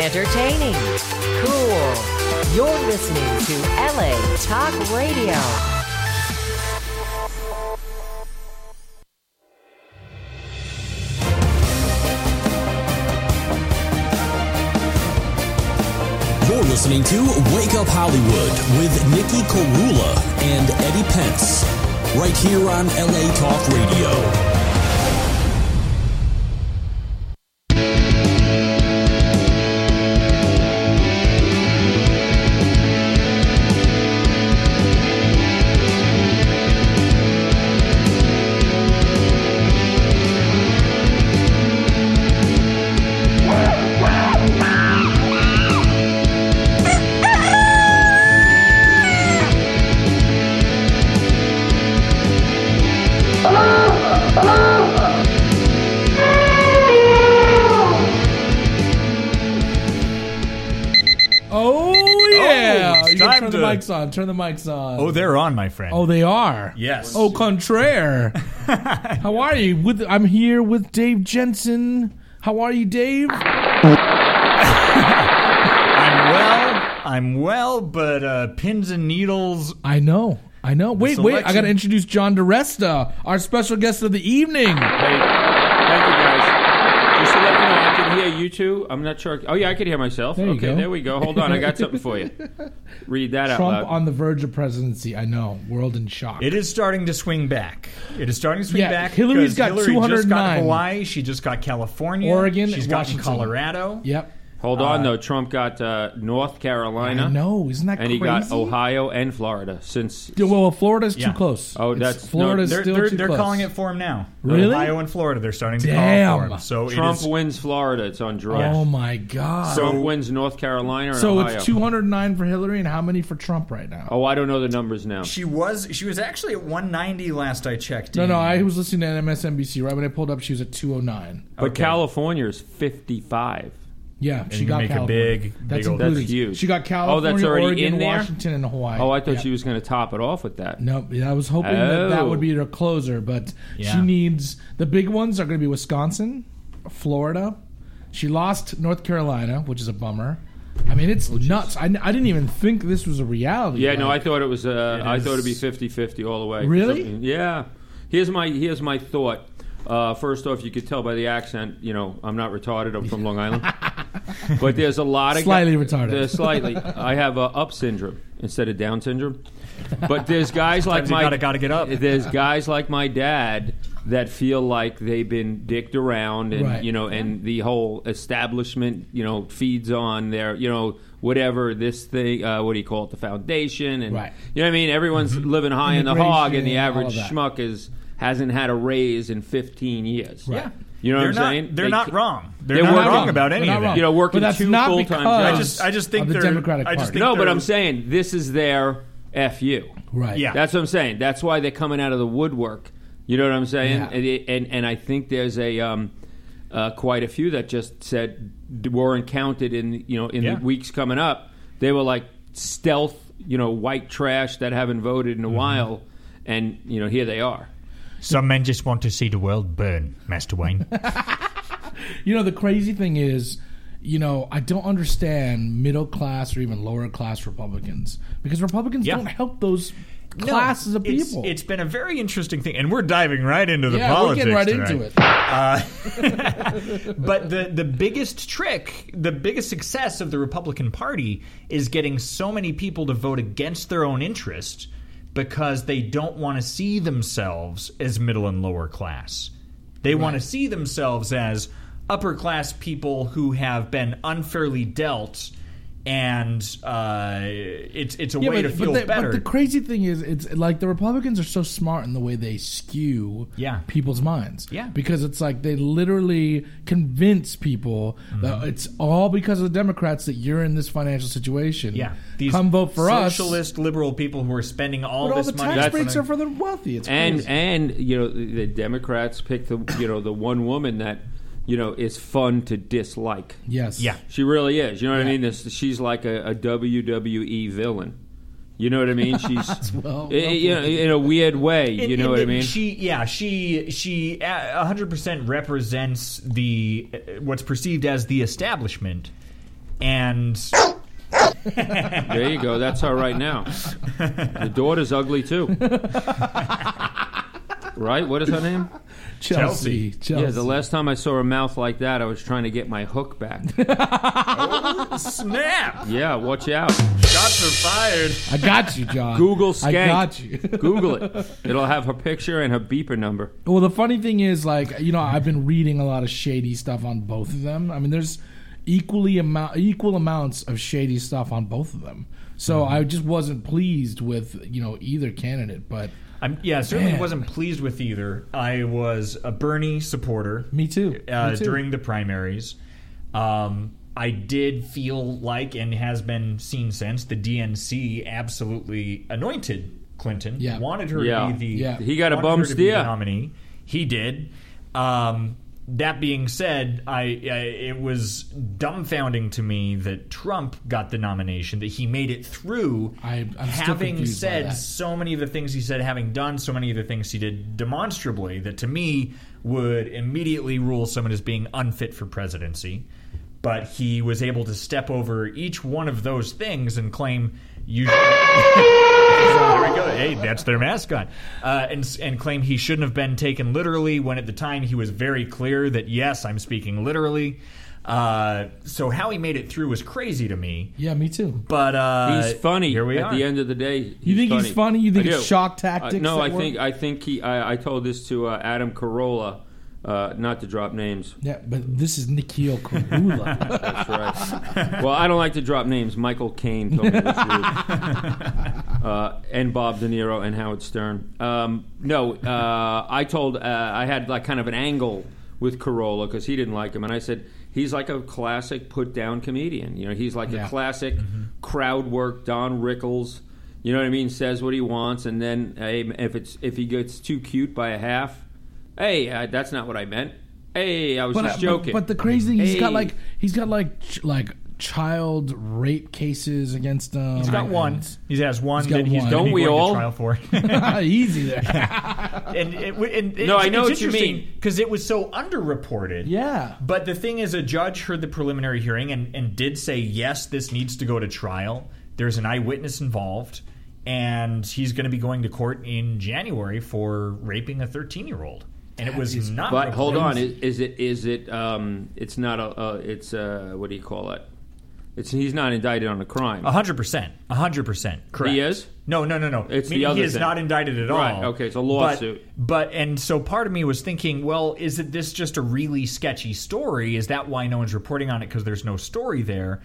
Entertaining. Cool. You're listening to LA Talk Radio. You're listening to Wake Up Hollywood with Nikki Korula and Eddie Pence, right here on LA Talk Radio. Turn the mics on. Oh, they're on, my friend. Oh, they are? Yes. Oh, contraire. How are you? I'm here with Dave Jensen. How are you, Dave? I'm well, but pins and needles. I know. Wait, I got to introduce John DeResta, our special guest of the evening. Hey, thank you, guys. Just to let you know, I can hear you two. I'm not sure. Oh, yeah, I can hear myself. There you go. There we go. Hold on, I got something for you. Read that out loud. Trump on the verge of presidency. I know. World in shock. It is starting to swing back. Back. Hillary's got Hillary 209. just got Hawaii. She just got California. Oregon. She's gotten Colorado. Yep. Hold on, though. Trump got North Carolina. I know. Isn't that crazy? And he got Ohio and Florida. Well, Florida's too close. Oh, Florida's still too close. They're calling it for him now. Really? Ohio and Florida, they're starting to call it for him. So Trump wins Florida. It's on draw. Oh, my God. Trump wins North Carolina and So Ohio. it's 209 for Hillary, and how many for Trump right now? Oh, I don't know the numbers now. She was actually at 190 last I checked. No, I was listening to MSNBC. Right when I pulled up, she was at 209. But California is 55. Yeah, she you got make California. That's huge. She got California, that's already Oregon, in there? Washington, and Hawaii. Oh, I thought she was going to top it off with that. No, I was hoping that would be her closer, but she needs... The big ones are going to be Wisconsin, Florida. She lost North Carolina, which is a bummer. I mean, it's nuts. I didn't even think this was a reality. Yeah, no, I thought it was... I thought it would be 50-50 all the way. Really? Yeah. Here's my thought. First off, you could tell by the accent, I'm not retarded. I'm from Long Island. But there's a lot of... Slightly retarded. Slightly. I have up syndrome instead of Down syndrome. But there's guys like my... gotta get up. There's guys like my dad that feel like they've been dicked around and, Right. And the whole establishment, feeds on their, whatever this thing, what do you call it, the foundation. And, Right. You know what I mean? Everyone's living high in the hog and the Immigration, average all of that. schmuck hasn't had a raise in 15 years. Right. You know what I'm saying? They're not wrong. They're They're not working- wrong about they're any not of wrong. it. Working But that's two not full-time because jobs. I just think of the they're Democratic I just Party. think No, but they're- I'm saying this is their FU. Right. Yeah. That's what I'm saying. That's why they're coming out of the woodwork. You know what I'm saying? Yeah. And I think there's quite a few that just said weren't counted in the weeks coming up. They were like stealth, white trash that haven't voted in a while, and here they are. Some men just want to see the world burn, Master Wayne. The crazy thing is, I don't understand middle class or even lower class Republicans, because Republicans don't help those classes of people. It's been a very interesting thing, and we're diving right into the yeah, politics we're getting right tonight. into it. But the biggest trick, the biggest success of the Republican Party is getting so many people to vote against their own interest because they don't want to see themselves as middle and lower class. They want to see themselves as upper class people who have been unfairly dealt, and it's a way to feel better. But the crazy thing is, it's like the Republicans are so smart in the way they skew people's minds. Yeah. Because it's like they literally convince people that it's all because of the Democrats that you're in this financial situation. Yeah. These come vote for us. Socialist liberal people who are spending all But this all the money. tax breaks are for the wealthy. It's crazy. And the Democrats picked the one woman that is fun to dislike. Yes. Yeah. She really is. You know what I mean? She's like a WWE villain. You know what I mean? She's in a weird way. You know what I mean? She 100% represents what's perceived as the establishment, And there you go. That's her right now. The daughter's ugly too. Right? What is her name? Chelsea. Yeah, the last time I saw a mouth like that, I was trying to get my hook back. oh, snap! Yeah, watch out. Shots are fired. I got you, John. Google Skank. I got you. Google it. It'll have her picture and her beeper number. Well, the funny thing is, like, you know, I've been reading a lot of shady stuff on both of them. I mean, there's equal amounts of shady stuff on both of them. So I just wasn't pleased with, you know, either candidate, but... certainly wasn't pleased with either. I was a Bernie supporter. Me too. During the primaries. I did feel like, and has been seen since, the DNC absolutely anointed Clinton. Yeah. Wanted her to be the He got a bum steer. Nominee. He did. That being said, it was dumbfounding to me that Trump got the nomination, that he made it through, I'm having said so many of the things he said, having done so many of the things he did demonstrably, that to me would immediately rule someone as being unfit for presidency. But he was able to step over each one of those things and claim... There we go. Hey, that's their mascot. And claim he shouldn't have been taken literally when at the time he was very clear that, yes, I'm speaking literally. So how he made it through was crazy to me. Yeah, me too. But he's funny. Here we are. At the end of the day, you think he's funny? You think it's shock tactics? No, I think he. I told this to Adam Carolla. Not to drop names. Yeah, but this is Nikhil Carolla. That's right. Well, I don't like to drop names. Michael Caine told me this and Bob De Niro and Howard Stern. I told I had like kind of an angle with Carolla because he didn't like him, and I said he's like a classic put-down comedian. You know, he's like a classic crowd work Don Rickles. You know what I mean? Says what he wants, and then if he gets too cute by a half. Hey, that's not what I meant. Hey, I was just joking. But the crazy thing, he's got like child rape cases against him. He's got one. He has one that he's going to be going to trial for. Easy there. I know what you mean, because it was so underreported. Yeah. But the thing is, a judge heard the preliminary hearing and did say, yes, this needs to go to trial. There's an eyewitness involved, and he's going to be going to court in January for raping a 13-year-old. And it was not. But hold on, is it? It's not a. It's what do you call it? He's not indicted on a crime. 100%. Correct. He is? No. It's the other he is thing. not indicted at all. Right. Okay, it's a lawsuit. And so part of me was thinking, well, is this just a really sketchy story? Is that why no one's reporting on it because there's no story there?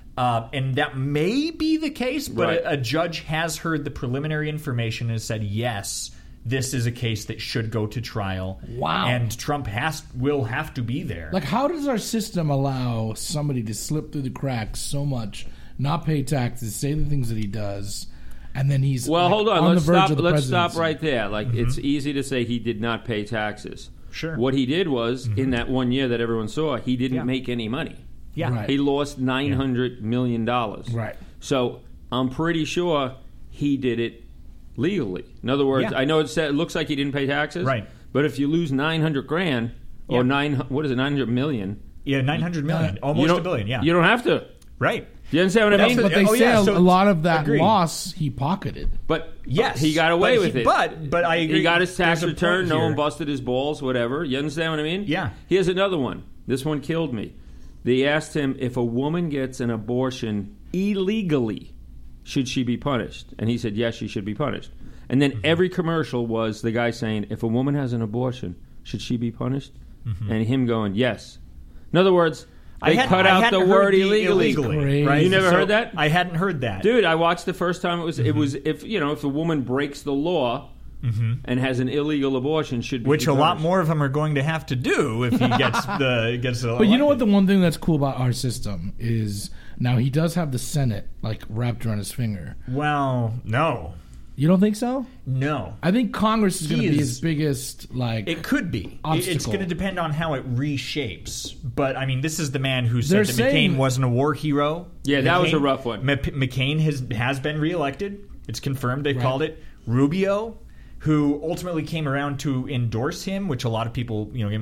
And that may be the case, but a judge has heard the preliminary information and has said yes. This is a case that should go to trial. Wow. And Trump will have to be there. Like, how does our system allow somebody to slip through the cracks so much, not pay taxes, say the things that he does, and then he's hold on. Let's stop right there. Like, Mm-hmm. it's easy to say he did not pay taxes. Sure. What he did was, in that 1 year that everyone saw, he didn't make any money. Yeah. Right. He lost $900 million. Right. So I'm pretty sure he did it legally. In other words, I know it looks like he didn't pay taxes. Right. But if you lose $900,000 or $900 million? Yeah, $900 million, almost $1 billion. Yeah. You don't have to. Right. Do you understand what I mean? But they say a so lot of that agreed. loss he pocketed. But yes, he got away with it. But I agree. He got his tax There's a return. point No here. one busted his balls. Whatever. You understand what I mean? Yeah. Here's another one. This one killed me. They asked him if a woman gets an abortion illegally, should she be punished? And he said yes, she should be punished. And then every commercial was the guy saying, if a woman has an abortion, should she be punished? And him going, yes. In other words, they cut out the word illegally. Right? You never heard that? I hadn't heard that. Dude, I watched the first time. It was if a woman breaks the law and has an illegal abortion, should be Which a punished. lot more of them are going to have to do if he gets the. But you know what? The one thing that's cool about our system is now he does have the Senate like wrapped around his finger. Well, no. You don't think so? No. I think Congress is going to be his biggest, It could be. obstacle. It's going to depend on how it reshapes. But, I mean, this is the man who said They're that saying- McCain wasn't a war hero. Yeah, that was a rough one. McCain has been reelected. It's confirmed. They've called it. Rubio, who ultimately came around to endorse him, which a lot of people,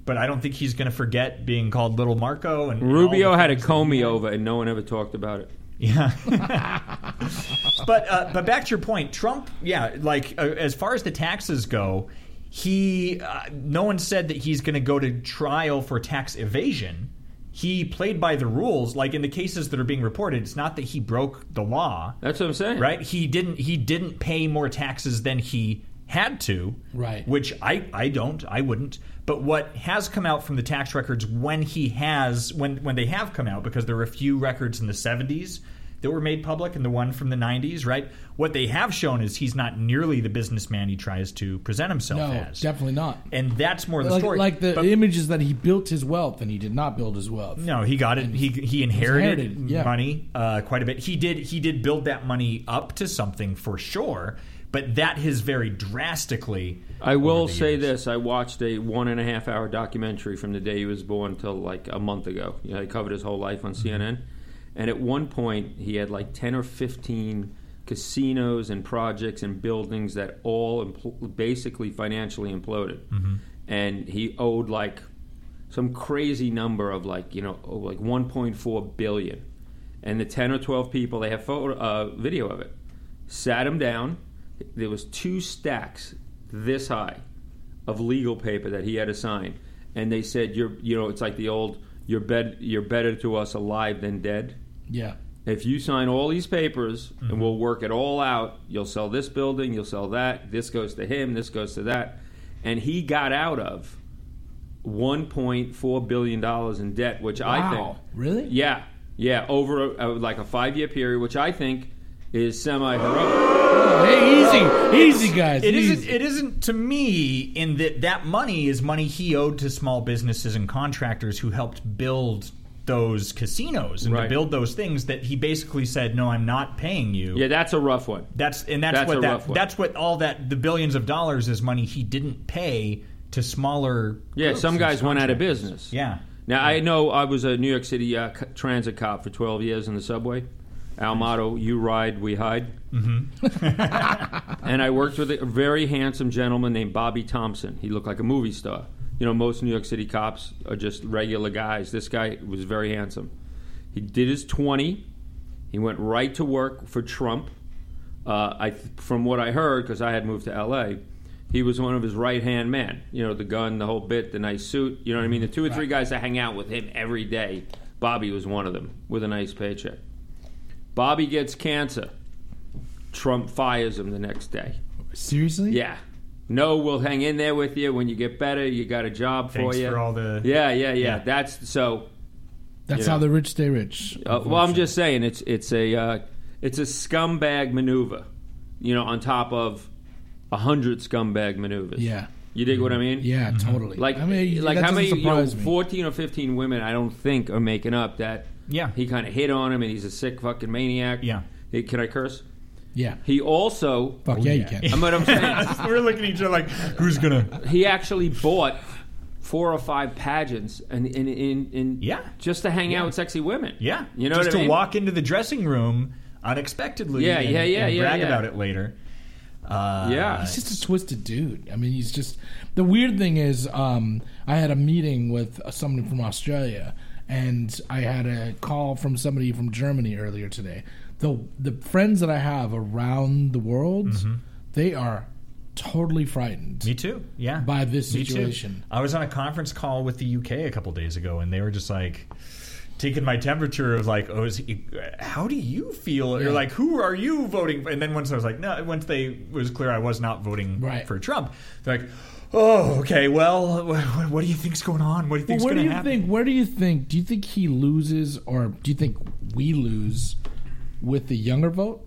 but I don't think he's going to forget being called Little Marco. And Rubio had a Comey over, and no one ever talked about it. Yeah. But back to your point, Trump, as far as the taxes go, no one said that he's going to go to trial for tax evasion. He played by the rules. Like in the cases that are being reported, it's not that he broke the law. That's what I'm saying. Right? He didn't pay more taxes than he had to. Right. Which I wouldn't. But what has come out from the tax records when they have come out, because there were a few records in the 70s that were made public and the one from the 90s, right? What they have shown is he's not nearly the businessman he tries to present himself as. No, definitely not. And that's more the story. Like the image is that he built his wealth, and he did not build his wealth. No, he got it. He inherited money quite a bit. He did build that money up to something for sure, but that has varied drastically. I will say this. I watched a 1.5-hour documentary from the day he was born until like a month ago. He covered his whole life on CNN. And at one point, he had like 10 or 15 casinos and projects and buildings that all basically financially imploded. Mm-hmm. And he owed like some crazy number of like 1.4 billion. And the 10 or 12 people, they have video of it, sat him down. There was 2 stacks this high of legal paper that he had to sign. And they said, it's like the old, you're better to us alive than dead. Yeah. If you sign all these papers and we'll work it all out, you'll sell this building, you'll sell that, this goes to him, this goes to that. And he got out of $1.4 billion in debt, which I think... Really? Yeah. Over like a 5-year period, which I think is semi-heroic. Oh, hey, easy, guys. It isn't to me in that money is money he owed to small businesses and contractors who helped build those casinos and to build those things that he basically said, no, I'm not paying you. Yeah, that's a rough one. That's what all that the billions of dollars is money he didn't pay to smaller. Yeah, some guys went out of business. Yeah. Now I know I was a New York City transit cop for 12 years in the subway. Our motto: "You ride, we hide." Mm-hmm. And I worked with a very handsome gentleman named Bobby Thompson. He looked like a movie star. Most New York City cops are just regular guys. This guy was very handsome. He did his 20. He went right to work for Trump. From what I heard, because I had moved to L.A., he was one of his right-hand men. The gun, the whole bit, the nice suit. You know what I mean? The 2 or 3 guys that hang out with him every day. Bobby was one of them with a nice paycheck. Bobby gets cancer. Trump fires him the next day. Seriously? Yeah. No, we'll hang in there with you. When you get better, you got a job for you. Thanks for all the... Yeah. That's so... That's how the rich stay rich. Well, I'm just saying, it's a scumbag maneuver, on top of 100 scumbag maneuvers. Yeah. You dig what I mean? Yeah, totally. Like how many 14 or 15 women I don't think are making up that he kind of hit on him and he's a sick fucking maniac. Yeah. Can I curse? Yeah. He also... Fuck yeah, you can. What I'm saying. We're looking at each other like, who's going to... He actually bought 4 or 5 pageants and just to hang out with sexy women. Yeah. You know just what I mean? to walk into the dressing room unexpectedly and brag about it later. He's just a twisted dude. I mean, he's just... The weird thing is, I had a meeting with somebody from Australia, and I had a call from somebody from Germany earlier today. The friends that I have around the world, they are totally frightened. Me too. Yeah. By this situation. I was on a conference call with the UK a couple days ago, and they were just like taking my temperature of like, how do you feel? Yeah. Or like, who are you voting for? And then once I was like, no, once it was clear I was not voting for Trump, they're like, oh, okay, well, what do you think's going on? What do you think's going to happen? Where do you think? Do you think he loses, or do you think we lose with the younger vote?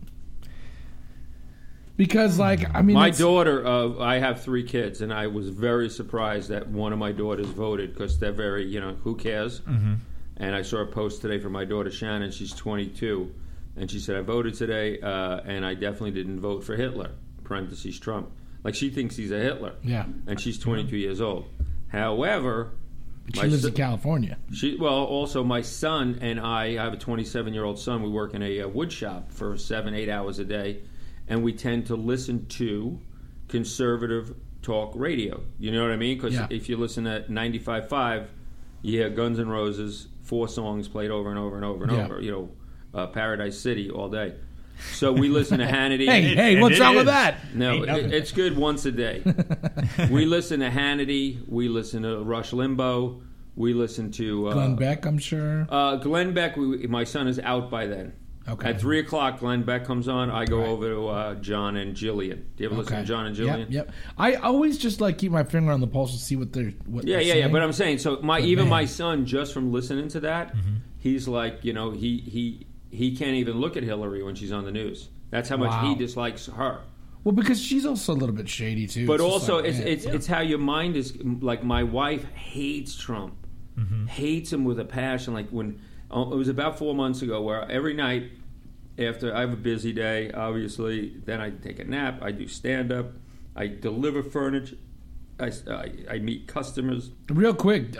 Because, my daughter, I have 3 kids, and I was very surprised that one of my daughters voted because they're very, who cares? Mm-hmm. And I saw a post today from my daughter Shannon. She's 22, and she said, I voted today, and I definitely didn't vote for Hitler, parentheses Trump. Like, she thinks he's a Hitler. Yeah. And she's 22 years old. However... She lives in California. Also, my son and I have a 27-year-old son. We work in a wood shop for 7-8 hours a day, and we tend to listen to conservative talk radio. You know what I mean? Because if you listen to 95.5, you hear Guns N' Roses, 4 songs played over and over and over and over. You know, Paradise City all day. So we listen to Hannity. Hey, what's wrong with that? No, it's good once a day. We listen to Hannity. We listen to Rush Limbaugh. We listen to Glenn Beck, I'm sure. Glenn Beck, my son is out by then. Okay. At 3 o'clock, Glenn Beck comes on. I go over to John and Jillian. Do you ever listen to John and Jillian? Yep. I always just keep my finger on the pulse to see what they're saying. But I'm saying, so my son, just from listening to that, he's like, you know, he can't even look at Hillary when she's on the news. That's how much he dislikes her. Well, because she's also a little bit shady too. But also, it's how your mind is. Like my wife hates Trump, hates him with a passion. Like when it was about 4 months ago, where every night after I have a busy day, obviously, then I take a nap. I do stand up. I deliver furniture. I meet customers. Real quick,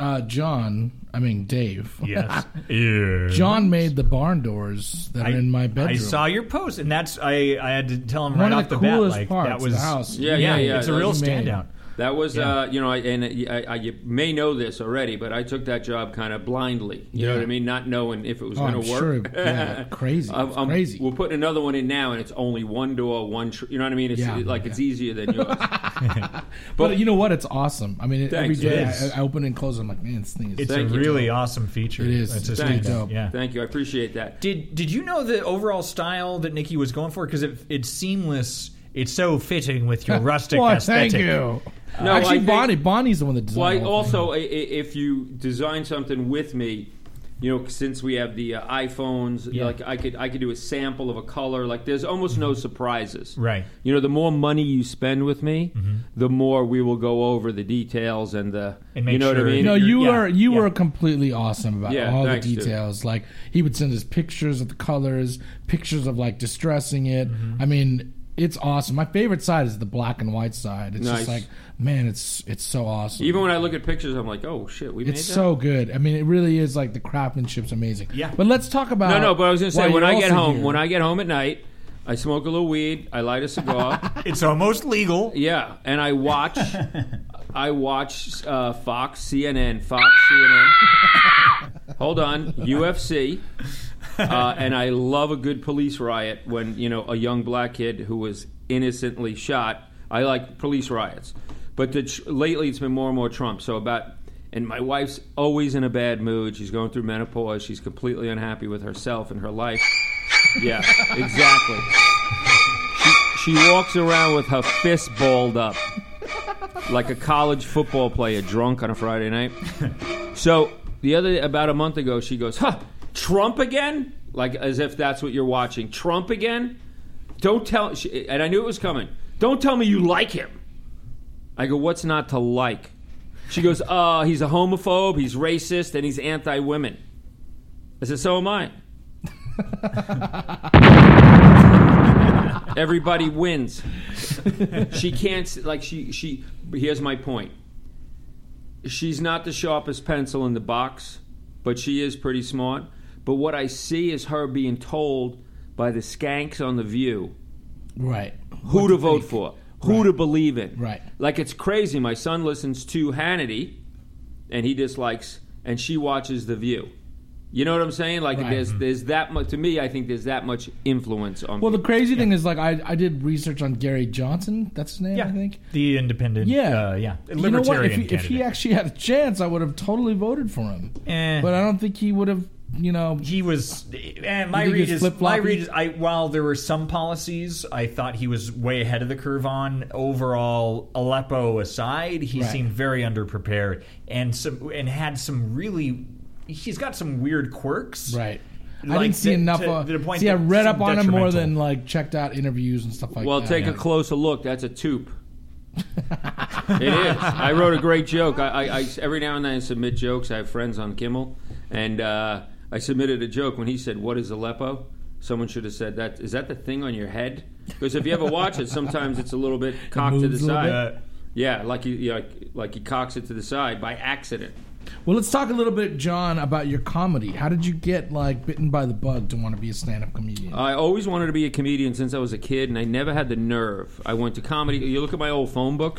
Dave. Yes. John made the barn doors that are in my bedroom. I saw your post, and that's I had to tell him one right of off the bat. coolest Like, parts that was of the house. Yeah. It's a real standout. That was, you may know this already, but I took that job kind of blindly. You know what I mean? Not knowing if it was going to work. Sure. Crazy. Crazy. We're putting another one in now, and it's only one door, you know what I mean? It's it's easier than yours. But you know what? It's awesome. I mean, every day I open and close, I'm like, man, this thing is... It's a really awesome feature. It is. It's really dope. Yeah. Thank you. I appreciate that. Did you know the overall style that Nikki was going for? Because it's seamless. It's so fitting with your rustic aesthetic. Thank you. No, actually, Bonnie's the one that designed it. Well, also, if you design something with me, you know, since we have the iPhones, like I could do a sample of a color. Like there's almost no surprises. Right. You know, the more money you spend with me, the more we will go over the details and you know what I mean? No, you were completely awesome about all the details. Dude. Like he would send us pictures of the colors, pictures of like distressing it. I mean, it's awesome. My favorite side is the black and white side. It's just like, man, it's so awesome. Even when I look at pictures, I'm like, oh shit, we made that? It's so good. I mean, it really is like the craftsmanship's amazing. Yeah. But let's talk about... No, but I was going to say, when I get home at night, I smoke a little weed, I light a cigar. It's almost legal. Yeah, and I watch Fox, CNN. Hold on, UFC. And I love a good police riot when, you know, a young black kid who was innocently shot. I like police riots. But lately it's been more and more Trump. And my wife's always in a bad mood. She's going through menopause. She's completely unhappy with herself and her life. Yeah, exactly. She walks around with her fist balled up like a college football player drunk on a Friday night. So about a month ago, she goes, Trump again? Like as if that's what you're watching. Trump again? And I knew it was coming. Don't tell me you like him. I go, what's not to like? She goes, he's a homophobe, he's racist, and he's anti-women. I said, so am I. Everybody wins. She can't, like, here's my point. She's not the sharpest pencil in the box, but she is pretty smart. But what I see is her being told by the skanks on The View who to vote for, who to believe in. Right. Like, it's crazy. My son listens to Hannity, and he dislikes, and she watches The View. You know what I'm saying? Like, there's that much, to me, I think there's that much influence on people. The crazy thing is, like, I did research on Gary Johnson. That's his name, I think. The independent, libertarian you know what? candidate. If he actually had a chance, I would have totally voted for him. But I don't think he would have, you know... He was... My read is... While there were some policies I thought he was way ahead of the curve on, overall, Aleppo aside, he seemed very underprepared and had some really... He's got some weird quirks. Right. Like, I didn't see enough. I read up on him more than like checked out interviews and stuff like that. Well, take a closer look. That's a tube. It is. I wrote a great joke. I every now and then I submit jokes. I have friends on Kimmel, and I submitted a joke when he said, "What is Aleppo?" Someone should have said that. Is that the thing on your head? Because if you ever watch it, sometimes it's a little bit cocked to the side. Yeah, like he cocks it to the side by accident. Well, let's talk a little bit, John, about your comedy. How did you get, like, bitten by the bug to want to be a stand-up comedian? I always wanted to be a comedian since I was a kid, and I never had the nerve. I went to comedy. You look at my old phone books.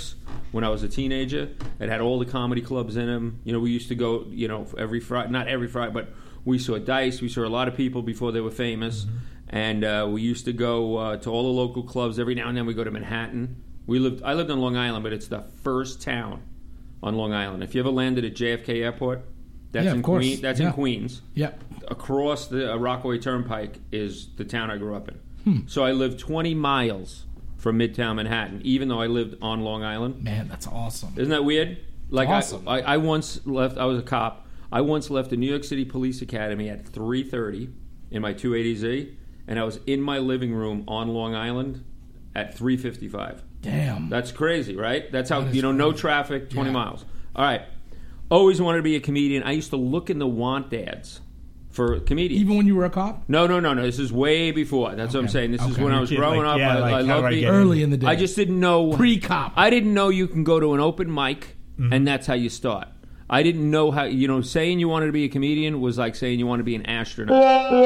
when I was a teenager. It had all the comedy clubs in them. We used to go, every Friday, not every Friday, but we saw Dice. We saw a lot of people before they were famous. And we used to go to all the local clubs. Every now and then we go to Manhattan. I lived on Long Island, but it's the first town on Long Island. If you ever landed at JFK Airport, that's in Queens. That's in Queens. Yeah. Across the Rockaway Turnpike is the town I grew up in. So I lived 20 miles from Midtown Manhattan, even though I lived on Long Island. Man, that's awesome. Isn't that weird? Like awesome. I once left. I was a cop. I once left the New York City Police Academy at 3:30 in my 280Z, and I was in my living room on Long Island at 3:55. Damn. That's crazy, right? That's how, no traffic, 20 miles. All right. Always wanted to be a comedian. I used to look in the want ads for comedians. Even when you were a cop? No. This is way before. That's what I'm saying. This is when I was growing up. I loved being early in the day. I just didn't know. Pre-cop. I didn't know you can go to an open mic, and that's how you start. I didn't know how, saying you wanted to be a comedian was like saying you want to be an astronaut.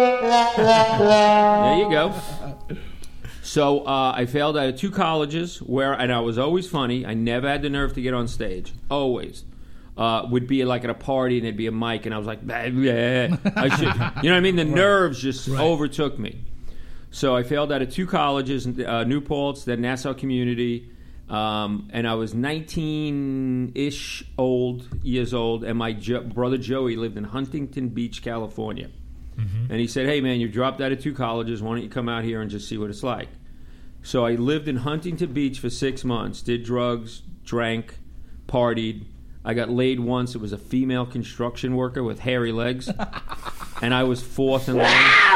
There you go. So I failed out of 2 colleges and I was always funny. I never had the nerve to get on stage. Always. Would be like at a party and there'd be a mic and I was like, I should, you know what I mean? The nerves just overtook me. So I failed out of 2 colleges, New Paltz, then Nassau Community, and I was 19-ish years old, and my brother Joey lived in Huntington Beach, California. And he said, hey man, you dropped out of 2 colleges, why don't you come out here and just see what it's like? So I lived in Huntington Beach for 6 months, did drugs, drank, partied. I got laid once. It was a female construction worker with hairy legs. And I was 4th in line.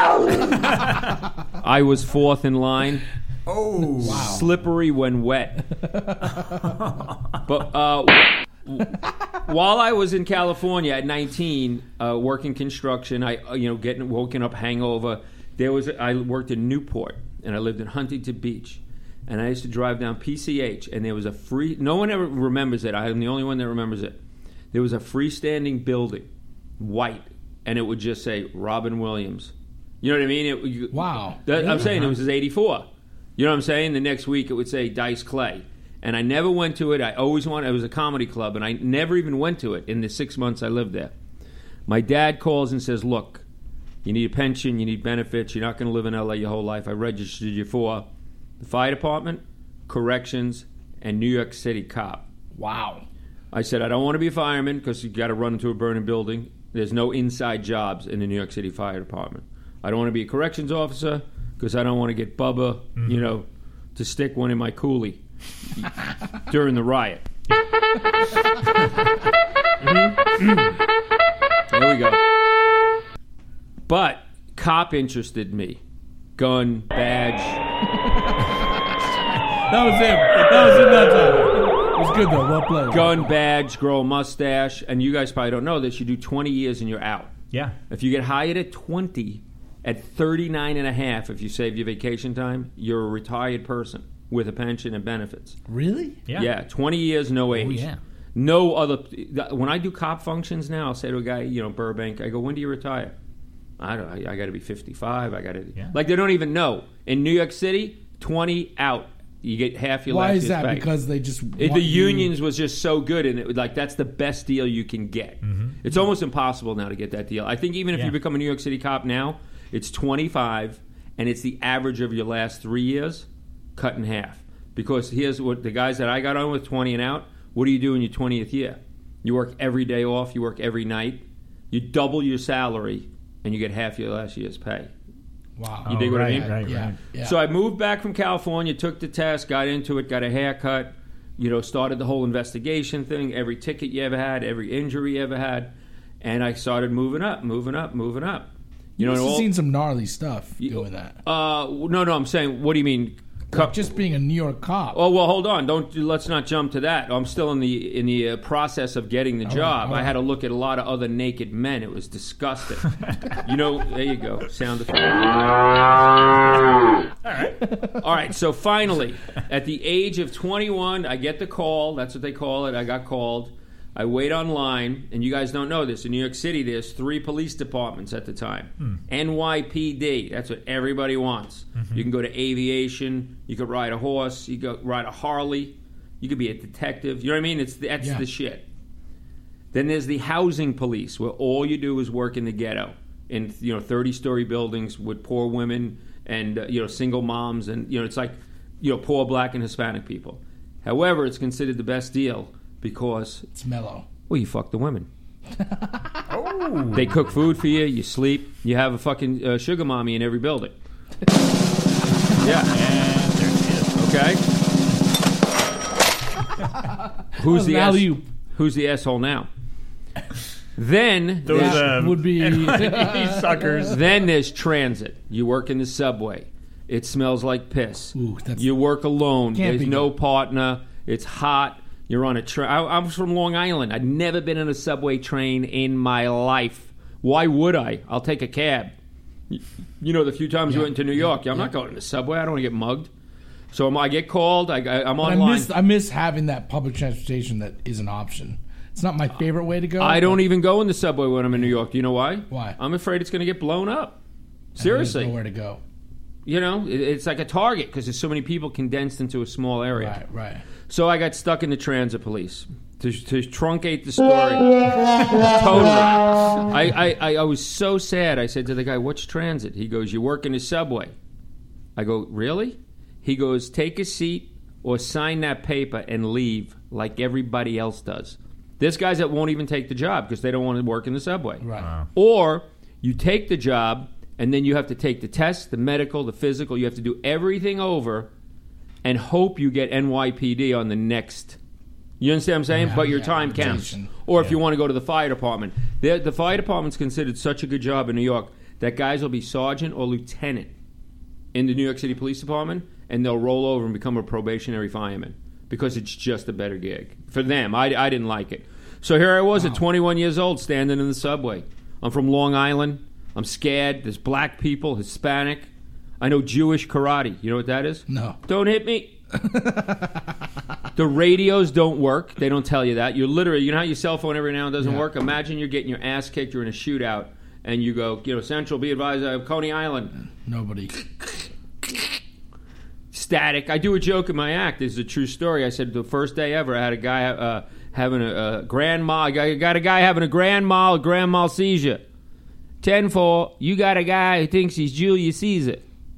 I was 4th in line. Oh, wow. Slippery when wet. But while I was in California at 19, working construction, getting woken up hangover, I worked in Newport, and I lived in Huntington Beach. And I used to drive down PCH, and there was no one ever remembers it. I'm the only one that remembers it. There was a freestanding building, white, and it would just say Robin Williams. You know what I mean? Wow. I'm saying it was 84. You know what I'm saying? The next week it would say Dice Clay. And I never went to it. I always wanted. It was a comedy club, and I never even went to it in the 6 months I lived there. My dad calls and says, look, you need a pension, you need benefits, you're not going to live in L.A. your whole life. I registered you for the fire department, corrections, and New York City cop. Wow. I said, I don't want to be a fireman because you got to run into a burning building. There's no inside jobs in the New York City Fire Department. I don't want to be a corrections officer because I don't want to get Bubba, to stick one in my coolie during the riot. There we go. But cop interested me. Gun, badge. That was him. That was him that time. It was good, though. Well played. Gun, badge, grow a mustache. And you guys probably don't know this. You do 20 years and you're out. Yeah. If you get hired at 20, at 39 and a half, if you save your vacation time, you're a retired person with a pension and benefits. Really? Yeah. Yeah, 20 years, no age. Oh, yeah. No other. When I do cop functions now, I'll say to a guy, Burbank, I go, when do you retire? I got to be 55. I got to. Yeah. Like, they don't even know. In New York City, 20 out. You get half your last year's pay. Why is that? Because they just the unions was just so good, and it was like that's the best deal you can get. Mm-hmm. It's almost impossible now to get that deal. I think even if you become a New York City cop now, it's 25, and it's the average of your last 3 years cut in half. Because here's what the guys that I got on with 20 and out. What do you do in your 20th year? You work every day off. You work every night. You double your salary, and you get half your last year's pay. Wow. You dig what I mean? Right. Yeah. So I moved back from California, took the test, got into it, got a haircut, started the whole investigation thing, every ticket you ever had, every injury you ever had, and I started moving up. You must have seen some gnarly stuff doing that. No, I'm saying, what do you mean? Like just being a New York cop. Oh well, hold on. Let's not jump to that. I'm still in the process of getting the job. I had to look at a lot of other naked men. It was disgusting. There you go. Sound effect. All right. So finally, at the age of 21, I get the call. That's what they call it. I got called. I wait online, and you guys don't know this. In New York City, there's 3 police departments at the time. NYPD, that's what everybody wants. Mm-hmm. You can go to aviation, you could ride a horse, you could ride a Harley, You could be a detective. You know what I mean? That's the shit. Then there's the housing police, where all you do is work in the ghetto, in 30-story buildings with poor women and single moms, and it's like poor Black and Hispanic people. However, it's considered the best deal because it's mellow. Well, you fuck the women. Oh. They cook food for you. You sleep. You have a fucking sugar mommy in every building. Yeah. And there she is. Okay. Who's the asshole now? Then those would be suckers. Then there's transit. You work in the subway. It smells like piss. Ooh, you work alone. There's no partner. It's hot. You're on a train. I'm from Long Island. I'd never been in a subway train in my life. Why would I? I'll take a cab. The few times we went to New York, I'm not going to the subway. I don't want to get mugged. So I get called. I'm online. I miss having that public transportation that is an option. It's not my favorite way to go. I don't even go in the subway when I'm in New York. Do you know why? Why? I'm afraid it's going to get blown up. Seriously. There's nowhere to go. It's like a Target because there's so many people condensed into a small area. Right. So I got stuck in the transit police. To truncate the story, totally. I was so sad. I said to the guy, "What's transit?" He goes, "You work in the subway." I go, "Really?" He goes, "Take a seat or sign that paper and leave like everybody else does." There's guys that won't even take the job because they don't want to work in the subway. Right. Wow. Or you take the job and then you have to take the test, the medical, the physical. You have to do everything over and hope you get NYPD on the next. You understand what I'm saying? But your time counts. Or if you want to go to the fire department. The fire department's considered such a good job in New York that guys will be sergeant or lieutenant in the New York City Police Department, and they'll roll over and become a probationary fireman because it's just a better gig. For them, I didn't like it. So here I was at 21 years old standing in the subway. I'm from Long Island. I'm scared. There's black people, Hispanic. I know Jewish karate. You know what that is? No. Don't hit me. The radios don't work. They don't tell you that. You're literally, you know how your cell phone every now and then doesn't work? Imagine you're getting your ass kicked, you're in a shootout, and you go, Central, be advised of Coney Island. Nobody. Static. I do a joke in my act. This is a true story. I said the first day ever, I had a guy having a grand mal. I got a guy having a grand mal seizure. 10-4, you got a guy who thinks he's Julius Caesar.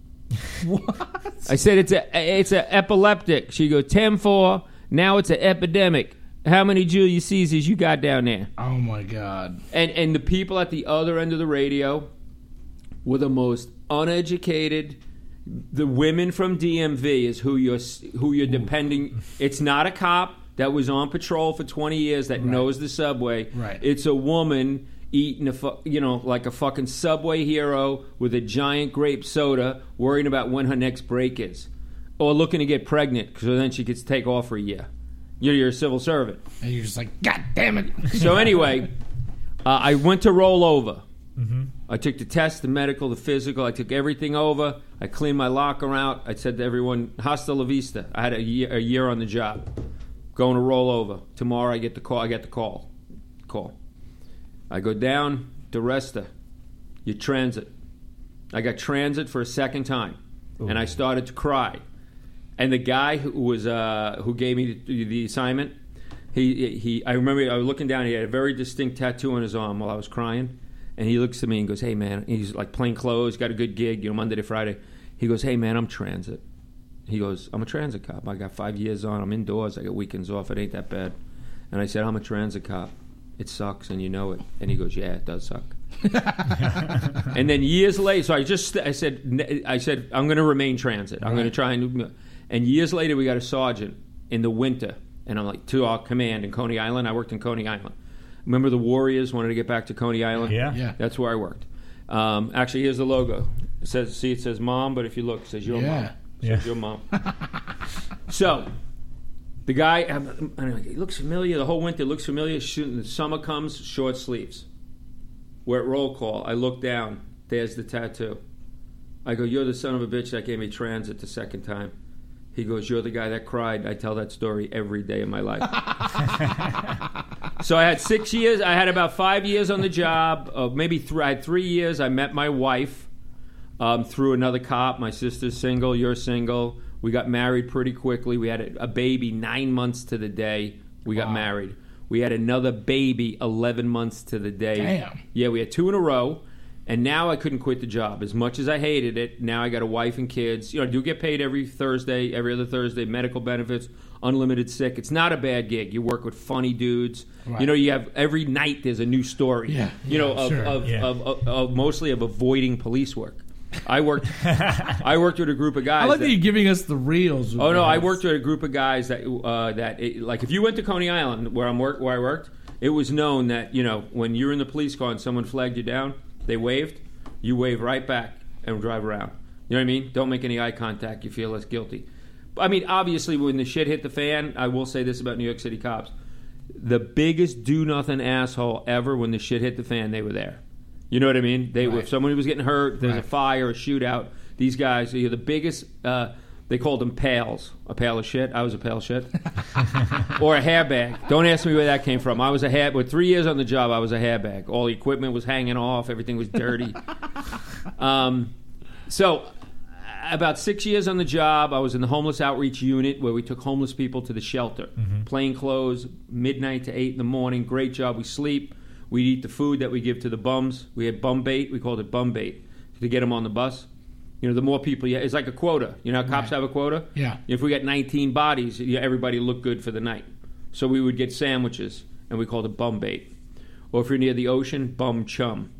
What? I said it's a epileptic. She goes 10-4. Now it's an epidemic. How many Julius Caesars you got down there? Oh my God! And the people at the other end of the radio were the most uneducated. The women from DMV is who you're depending. It's not a cop that was on patrol for 20 years that knows the subway. Right. It's a woman eating like a fucking subway hero with a giant grape soda, worrying about when her next break is, or looking to get pregnant so then she gets to take off for a year. You're a civil servant, and you're just like, God damn it. So anyway, I went to roll over. Mm-hmm. I took the test, the medical, the physical. I took everything over. I cleaned my locker out. I said to everyone, "Hasta la vista." I had a year on the job. Going to roll over tomorrow. I get the call. Call. I go down to Resta. You transit. I got transit for a second time, and I started to cry. And the guy who gave me the assignment, I remember I was looking down. He had a very distinct tattoo on his arm while I was crying, and he looks at me and goes, "Hey man," he's like plain clothes, got a good gig, Monday to Friday. He goes, "Hey man, I'm transit." He goes, "I'm a transit cop. I got 5 years on. I'm indoors. I got weekends off. It ain't that bad." And I said, "I'm a transit cop. It sucks, and you know it." And he goes, "Yeah, it does suck." And then years later, so I said, "I'm going to remain transit. I'm going to try and." And years later, we got a sergeant in the winter, and I'm like, to our command in Coney Island. I worked in Coney Island. Remember the Warriors wanted to get back to Coney Island? Yeah. That's where I worked. Actually, here's the logo. It says Mom, but if you look, it says your mom. It says your mom. So the guy, he looks familiar. The whole winter looks familiar. The summer comes, short sleeves. We're at roll call. I look down. There's the tattoo. I go, "You're the son of a bitch that gave me transit the second time." He goes, "You're the guy that cried." I tell that story every day of my life. So I had 6 years. I had about 5 years on the job. I had 3 years. I met my wife through another cop. My sister's single. You're single. We got married pretty quickly. We had a baby 9 months to the day. We got married. We had another baby 11 months to the day. Damn. Yeah, we had 2 in a row. And now I couldn't quit the job. As much as I hated it, now I got a wife and kids. I do get paid every other Thursday, medical benefits, unlimited sick. It's not a bad gig. You work with funny dudes. Right. You have every night there's a new story. Mostly of avoiding police work. I worked with a group of guys. I like that you're giving us the reels. Oh no, I worked with a group of guys that like if you went to Coney Island where I worked, it was known that when you're in the police car and someone flagged you down, they waved, you wave right back and drive around. You know what I mean? Don't make any eye contact. You feel less guilty. I mean, obviously, when the shit hit the fan, I will say this about New York City cops: the biggest do-nothing asshole ever. When the shit hit the fan, they were there. You know what I mean? If somebody was getting hurt, there's a fire, a shootout. These guys, the biggest. They called them pails. A pail of shit. I was a pail of shit. Or a hairbag. Don't ask me where that came from. I was a hair. With 3 years on the job, I was a hairbag. All the equipment was hanging off. Everything was dirty. So, about 6 years on the job, I was in the homeless outreach unit where we took homeless people to the shelter. Mm-hmm. Plain clothes, midnight to 8 in the morning. Great job. We sleep. We eat the food that we give to the bums. We had bum bait. We called it bum bait to get them on the bus. The more people, it's like a quota. How cops have a quota? Yeah. If we got 19 bodies, everybody looked good for the night. So we would get sandwiches, and we called it bum bait. Or if you're near the ocean, bum chum.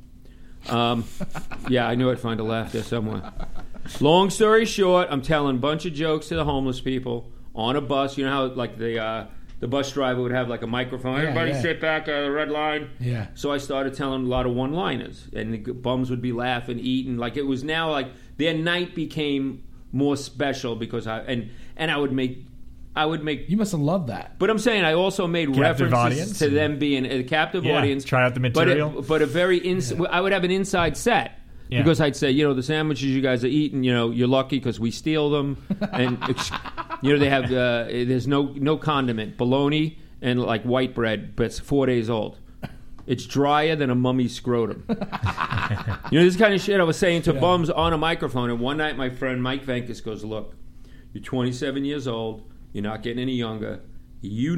Yeah, I knew I'd find a laugh there somewhere. Long story short, I'm telling a bunch of jokes to the homeless people on a bus. You know how like the bus driver would have like a microphone. Everybody sit back, the red line. Yeah. So I started telling a lot of one-liners, and the bums would be laughing, eating. Like it was now like their night became more special because I would make. You must have loved that. But I'm saying I also made captive references to them being a captive audience. Try out the material. But a very I would have an inside set. Yeah. Because I'd say, the sandwiches you guys are eating, you're lucky because we steal them, and they have there's no condiment, bologna and like white bread, but it's 4 days old. It's drier than a mummy's scrotum. This kind of shit I was saying to bums on a microphone. And one night, my friend Mike Venkis goes, "Look, you're 27 years old. You're not getting any younger. You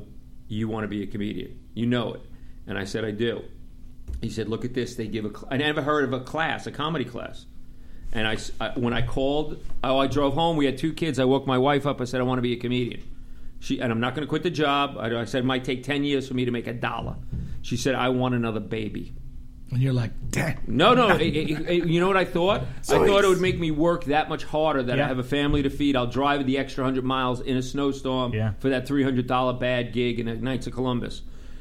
want to be a comedian. You know it." And I said, "I do." He said, "Look at this. They give I never heard of a comedy class." And when I called, I drove home. We had 2 kids. I woke my wife up. I said, "I want to be a comedian." And I'm not going to quit the job. I said, it might take 10 years for me to make $1. She said, "I want another baby." And you're like, damn. No. You know what I thought? I thought it would make me work that much harder that I have a family to feed. I'll drive the extra 100 miles in a snowstorm for that $300 bad gig in the Knights of Columbus.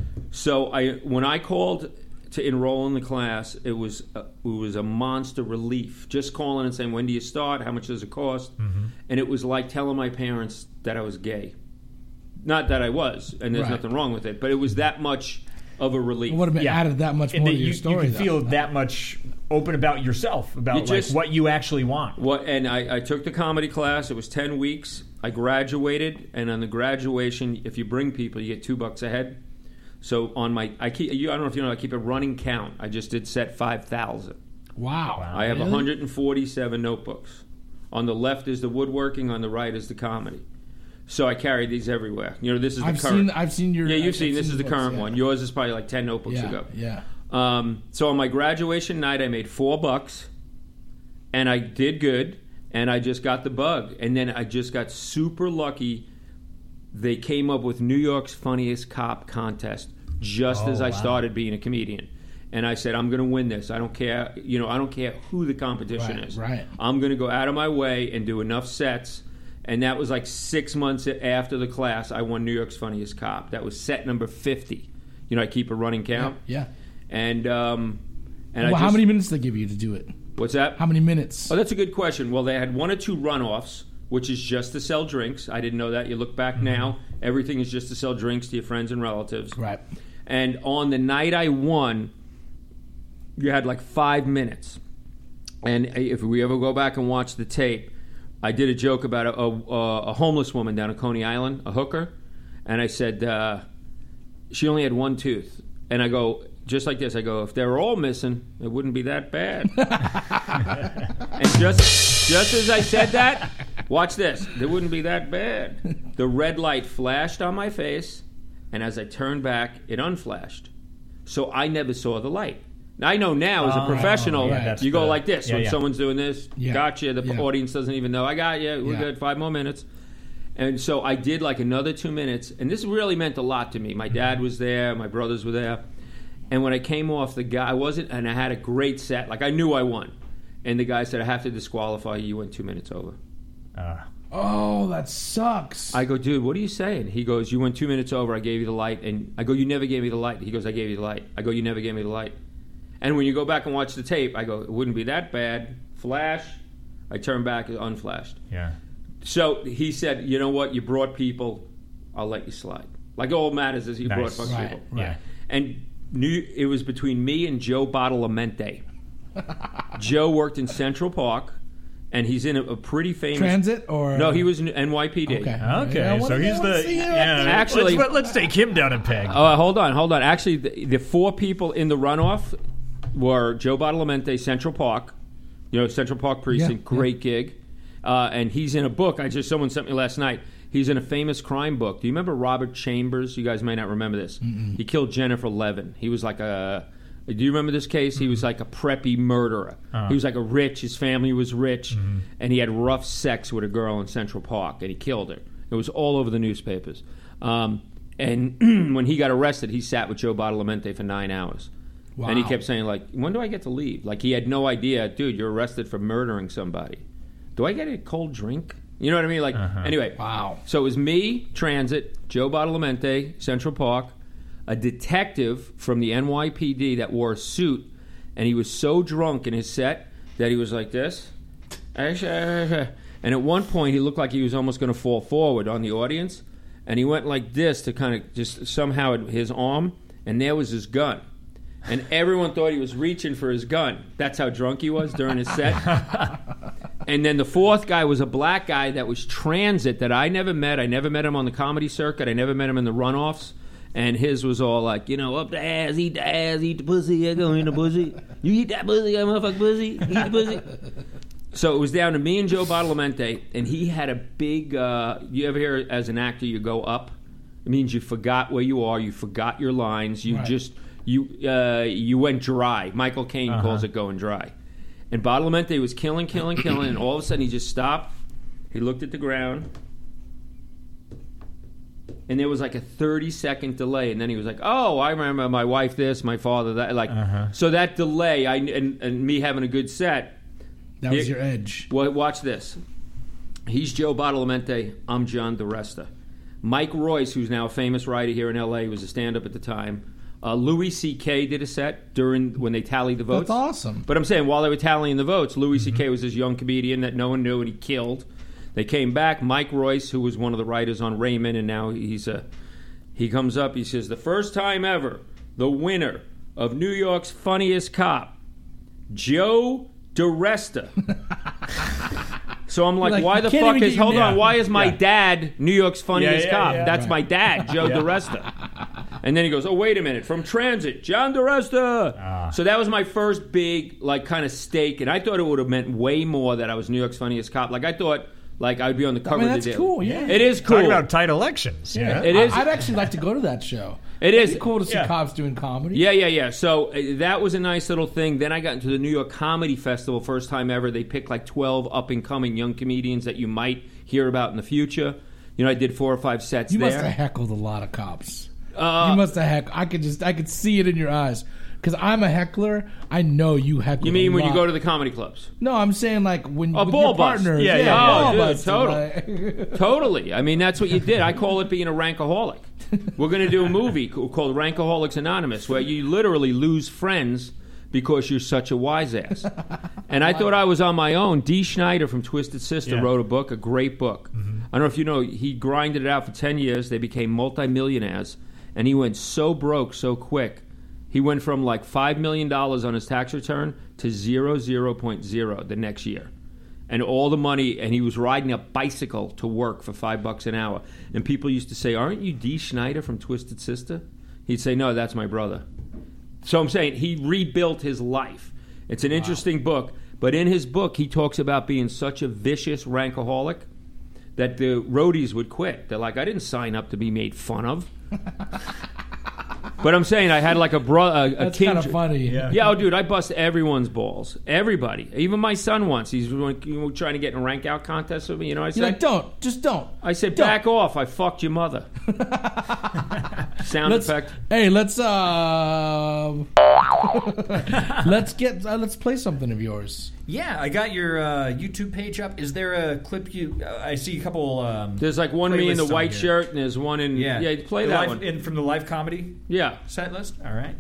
So when I called to enroll in the class, it was a monster relief. Just calling and saying, "When do you start? How much does it cost?" Mm-hmm. And it was like telling my parents that I was gay. Not that I was, and there's nothing wrong with it, but it was that much of a relief. It would have been added that much more to your story. You feel that much open about yourself, about what you actually want. And I took the comedy class. It was 10 weeks. I graduated, and on the graduation, if you bring people, you get $2 a head. So on I don't know if you know, I keep a running count. I just did set 5,000. Wow. I have 147 notebooks. On the left is the woodworking. On the right is the comedy. So I carry these everywhere. This is the current. I've seen your. Yeah, you've seen. This is the current one. Yours is probably like 10 notebooks ago. Yeah. So on my graduation night, I made $4, and I did good, and I just got the bug, and then I just got super lucky. They came up with New York's Funniest Cop contest just as I started being a comedian. And I said, I'm going to win this. I don't care. I don't care who the competition is. Right. I'm going to go out of my way and do enough sets. And that was like 6 months after the class, I won New York's Funniest Cop. That was set number 50. I keep a running count. Yeah. And how many minutes did they give you to do it? What's that? How many minutes? Oh, that's a good question. Well, they had 1 or 2 runoffs, which is just to sell drinks. I didn't know that. You look back now, everything is just to sell drinks to your friends and relatives. Right. And on the night I won, you had like 5 minutes. And if we ever go back and watch the tape, I did a joke about a homeless woman down at Coney Island, a hooker. And I said, she only had 1 tooth. And I go, just like this, I go, if they were all missing, it wouldn't be that bad. And just as I said that, Watch this. It wouldn't be that bad. The red light flashed on my face, and as I turned back, it unflashed. So I never saw the light. I know now as a professional, you go like this. When someone's doing this, gotcha, the audience doesn't even know. I got you. We're good. 5 more minutes. And so I did like another 2 minutes. And this really meant a lot to me. My dad was there. My brothers were there. And when I came off, the guy, and I had a great set. Like I knew I won. And the guy said, I have to disqualify you. You went 2 minutes over. Oh, that sucks. I go, dude, what are you saying? He goes, you went 2 minutes over. I gave you the light. And I go, you never gave me the light. He goes, I gave you the light. I go, you never gave me the light. And when you go back and watch the tape, I go, it wouldn't be that bad. Flash. I turn back, it unflashed. Yeah. So he said, you know what? You brought people. I'll let you slide. Like all matters is you brought people. Right. Yeah. And it was between me and Joe Badalamenti. Joe worked in Central Park, and he's in a pretty famous... Transit or... No, he was in NYPD. Okay, Yeah, so he's the... Actually... Let's take him down a peg. Hold on. Actually, the 4 people in the runoff were Joe Badalamenti, Central Park, Central Park Precinct, great gig. And he's in a book. Someone sent me last night. He's in a famous crime book. Do you remember Robert Chambers? You guys may not remember this. Mm-mm. He killed Jennifer Levin. He was like a... Do you remember this case? He was like a preppy murderer. He was like his family was rich, and he had rough sex with a girl in Central Park, and he killed her. It was all over the newspapers. And when he got arrested, he sat with Joe Badalamenti for 9 hours. Wow. And he kept saying, like, when do I get to leave? Like, he had no idea. Dude, you're arrested for murdering somebody. Do I get a cold drink? You know what I mean? Like, anyway. Wow. So it was me, Transit, Joe Badalamenti, Central Park, a detective from the NYPD that wore a suit, and he was so drunk in his set that he was like this. And at one point, he looked like he was almost going to fall forward on the audience, and he went like this to kind of just somehow his arm, and there was his gun. And everyone thought he was reaching for his gun. That's how drunk he was during his set. And then the 4th guy was a black guy that was Transit that I never met. I never met him on the comedy circuit. I never met him in the runoffs. And his was all like, up the ass, eat the pussy, I go in the pussy. You eat that pussy, I motherfucker pussy, eat the pussy. So it was down to me and Joe Badalamenti, and he had a big, you ever hear as an actor you go up? It means you forgot where you are, you forgot your lines, you you went dry. Michael Caine calls it going dry. And Badalamenti was killing, and all of a sudden he just stopped, he looked at the ground, and there was like a 30-second delay, and then he was like, "Oh, I remember my wife this, my father that." Like, so that delay, and me having a good set. That was your edge. Well, watch this. He's Joe Badalamenti. I'm John DiResta. Mike Royce, who's now a famous writer here in L.A., was a stand-up at the time. Louis C.K. did a set when they tallied the votes. That's awesome. But I'm saying while they were tallying the votes, Louis C.K. was this young comedian that no one knew, and he killed. They came back. Mike Royce, who was one of the writers on Raymond, and now he comes up. He says, the first time ever, the winner of New York's Funniest Cop, Joe DiResta. So I'm like why the fuck is... Hold on. Why is my dad New York's Funniest Cop? That's my dad, Joe DiResta. And then he goes, oh, wait a minute. From Transit, John DiResta. So that was my first big, kind of stake. And I thought it would have meant way more that I was New York's Funniest Cop. Like, I thought... I'd be on the cover of the That's cool, yeah. It is cool. Talking about tight elections. Yeah. It is. I'd actually like to go to that show. It is. It'd be cool to see cops doing comedy. Yeah. So that was a nice little thing. Then I got into the New York Comedy Festival, first time ever. They picked 12 up-and-coming young comedians that you might hear about in the future. I did 4 or 5 sets there. You must have heckled a lot of cops. You must have heckled. I could see it in your eyes. Because I'm a heckler, I know you heckle. You mean when you go to the comedy clubs? No, I'm saying when with your ball partners. Bust. Totally. I mean, that's what you did. I call it being a rankaholic. We're going to do a movie called Rankaholics Anonymous, where you literally lose friends because you're such a wise ass. And I thought I was on my own. Dee Schneider from Twisted Sister wrote a book, a great book. Mm-hmm. I don't know if you know, he grinded it out for 10 years. They became multimillionaires, and he went so broke so quick. He went from $5 million on his tax return to 0.0 the next year. And all the money, and he was riding a bicycle to work for $5 an hour. And people used to say, aren't you Dee Schneider from Twisted Sister? He'd say, no, that's my brother. So I'm saying he rebuilt his life. It's an interesting book. But in his book, he talks about being such a vicious rankaholic that the roadies would quit. They're like, I didn't sign up to be made fun of. But I'm saying I had like a That's kind of funny. Yeah, oh, dude, I bust everyone's balls. Everybody. Even my son once. He's trying to get in a rank out contest with me. You know what I said? You're like, just don't. I said, back off. I fucked your mother. Sound effect. Hey, let's play something of yours. Yeah, I got your YouTube page up. Is there a clip I see a couple. There's like one me in the white shirt, and there's one in. Yeah, play that one. From the live comedy. Yeah, set list. All right.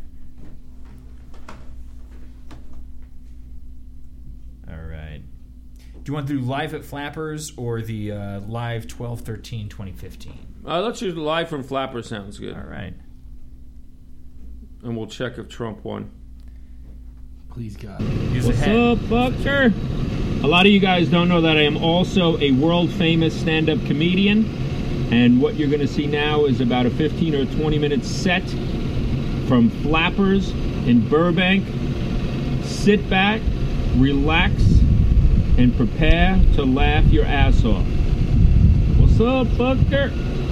Do you want to do live at Flappers or the live 12/13/2015? Let's use live from Flappers. Sounds good. All right. And we'll check if Trump won. Please, God. What's up, Bucker? A lot of you guys don't know that I am also a world-famous stand-up comedian. And what you're going to see now is about a 15 or 20-minute set from Flappers in Burbank. Sit back, relax, and prepare to laugh your ass off. What's up, fucker?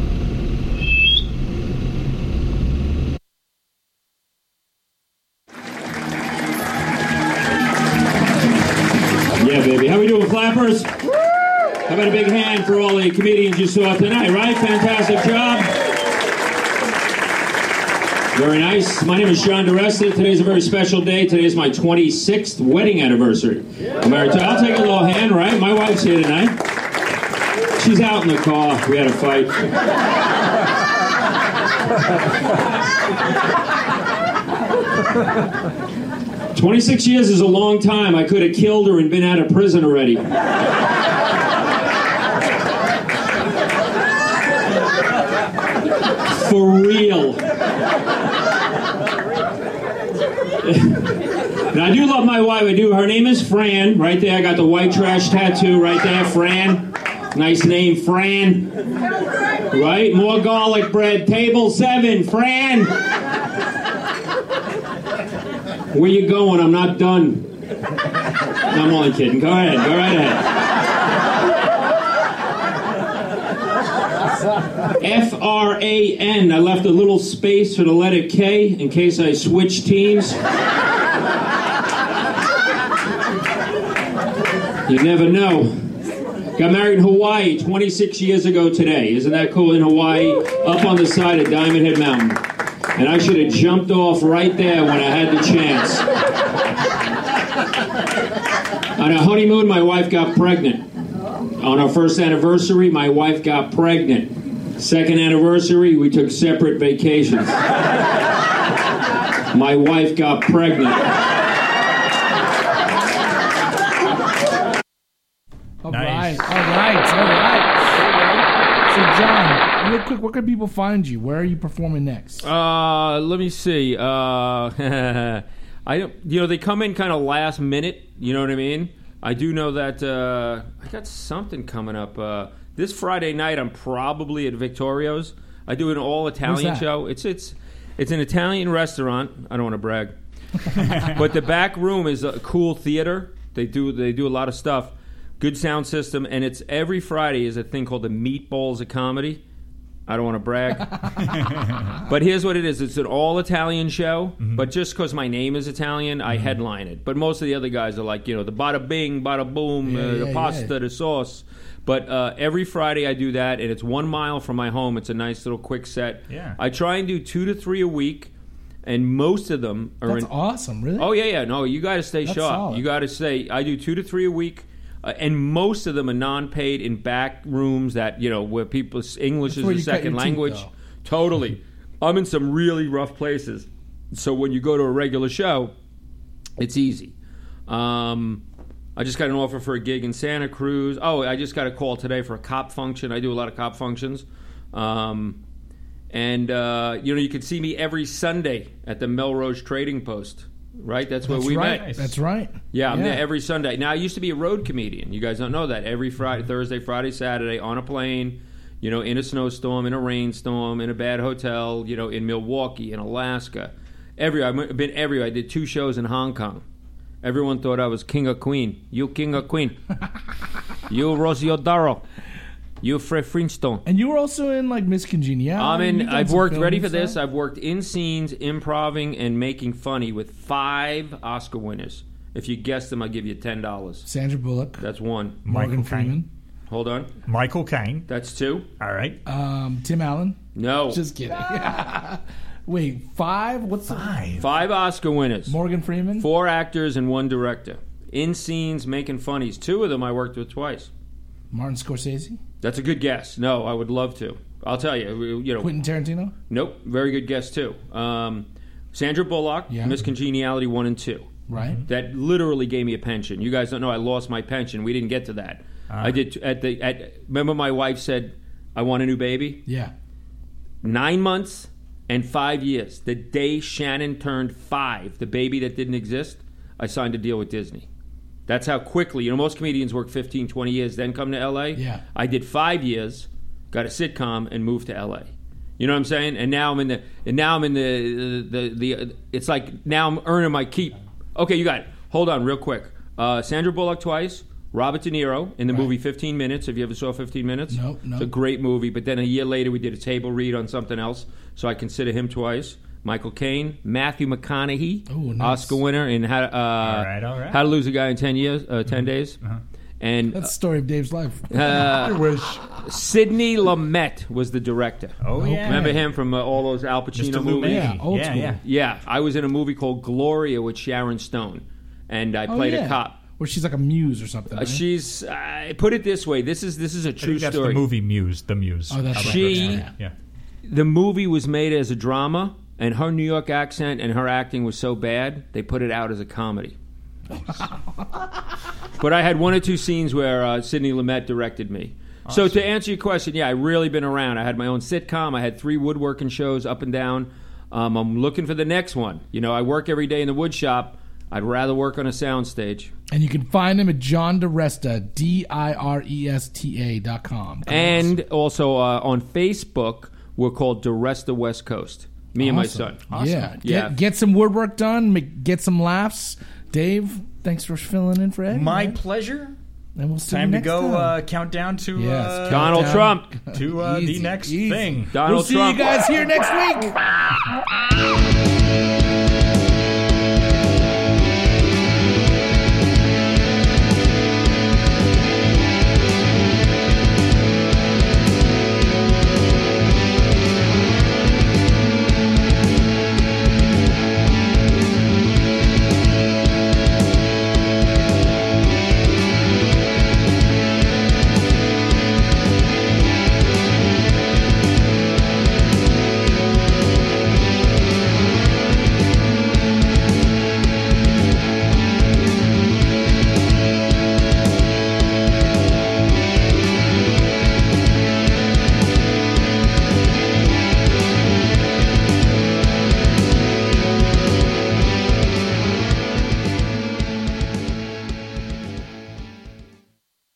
Yeah, baby. How we doing, Flappers? How about a big hand for all the comedians you saw tonight, right? Fantastic job. Very nice. My name is John DeResta. Today's a very special day. Today is my 26th wedding anniversary. I'm married to. I'll take a little hand, right? My wife's here tonight. She's out in the car. We had a fight. 26 years is a long time. I could have killed her and been out of prison already. For real. Now, I do love my wife. I do. Her name is Fran. Right there. I got the white trash tattoo right there. Fran. Nice name, Fran. Right? More garlic bread. Table 7. Fran. Where you going? I'm not done. No, I'm only kidding. Go ahead. Go right ahead. F-R-A-N. I left a little space for the letter K in case I switch teams. You never know. Got married in Hawaii 26 years ago today. Isn't that cool? In Hawaii, up on the side of Diamond Head Mountain. And I should have jumped off right there when I had the chance. On our honeymoon, my wife got pregnant. On our first anniversary, my wife got pregnant. Second anniversary, we took separate vacations. My wife got pregnant. All right. So, John, real quick, where can people find you? Where are you performing next? Let me see. I don't. They come in kind of last minute. You know what I mean? I do know that I got something coming up. This Friday night, I'm probably at Victorio's. I do an all-Italian show. It's an Italian restaurant. I don't want to brag, but the back room is a cool theater. They do a lot of stuff. Good sound system, and it's every Friday is a thing called the Meatballs of Comedy. I don't want to brag, but here's what it is: it's an all-Italian show. Mm-hmm. But just because my name is Italian, I headline it. But most of the other guys are like, the bada bing, bada boom, the pasta, the sauce. But every Friday I do that, and it's 1 mile from my home. It's a nice little quick set. Yeah. I try and do 2 to 3 a week, and most of them are. That's awesome, really. Oh yeah. No, you got to stay sharp. Solid. You got to stay. I do 2 to 3 a week. And most of them are non-paid in back rooms that, where people's English is a second language. Teeth, totally. I'm in some really rough places. So when you go to a regular show, it's easy. I just got an offer for a gig in Santa Cruz. Oh, I just got a call today for a cop function. I do a lot of cop functions. You can see me every Sunday at the Melrose Trading Post. Right? That's where we met. That's right. Yeah, I'm there every Sunday. Now, I used to be a road comedian. You guys don't know that. Every Thursday, Friday, Saturday, on a plane, in a snowstorm, in a rainstorm, in a bad hotel, in Milwaukee, in Alaska. I've been everywhere. I did 2 shows in Hong Kong. Everyone thought I was king or queen. You king or queen? You Rosie O'Donnell. You Fred Flintstone. And you were also in like Miss Congeniality. I've worked, ready for this, I've worked in scenes, improving, and making funny with 5 Oscar winners. If you guess them, I'll give you $10. Sandra Bullock. That's 1. Morgan Freeman. Hold on. Michael Caine. That's 2. All right. Tim Allen. No. Just kidding. Wait, 5? What's 5? 5 Oscar winners. Morgan Freeman. 4 actors and 1 director. In scenes, making funnies. 2 of them I worked with twice. Martin Scorsese. That's a good guess. No, I would love to. I'll tell you. Quentin Tarantino. Nope. Very good guess too. Sandra Bullock. Yeah. Miss Congeniality 1 and 2. Right. That literally gave me a pension. You guys don't know I lost my pension. We didn't get to that. I did remember my wife said I want a new baby. Yeah. 9 months and 5 years. The day Shannon turned 5, the baby that didn't exist, I signed a deal with Disney. That's how quickly, most comedians work 15, 20 years, then come to L.A. Yeah. I did 5 years, got a sitcom, and moved to L.A. You know what I'm saying? And now I'm in the it's like now I'm earning my keep. Okay, you got it. Hold on real quick. Sandra Bullock twice, Robert De Niro in the movie 15 Minutes. Have you ever saw 15 Minutes? No. It's a great movie, but then a year later we did a table read on something else, so I consider him twice. Michael Caine, Matthew McConaughey, nice. Oscar winner in How to Lose a Guy in 10 Days. Uh-huh. And that's the story of Dave's life. I wish. Sidney Lumet was the director. Oh, yeah. Remember him from all those Al Pacino movies? Yeah, old school. Yeah, I was in a movie called Gloria with Sharon Stone, and I played a cop. Where she's like a muse or something. Right? She's put it this way. This is a true story. That's the movie Muse. The Muse. Oh, that's right. The movie was made as a drama. And her New York accent and her acting was so bad, they put it out as a comedy. But I had 1 or 2 scenes where Sidney Lumet directed me. Awesome. So to answer your question, I've really been around. I had my own sitcom. I had 3 woodworking shows up and down. I'm looking for the next one. I work every day in the wood shop. I'd rather work on a soundstage. And you can find him at John DiResta, DIRESTA.com. And also on Facebook, we're called DiResta West Coast. Me and my son. Awesome. Yeah. Get some woodwork done. Get some laughs. Dave, thanks for filling in for Eddie. My pleasure. And we'll see time you to go count down to Donald Trump to the next thing. Donald Trump. See you guys here next week.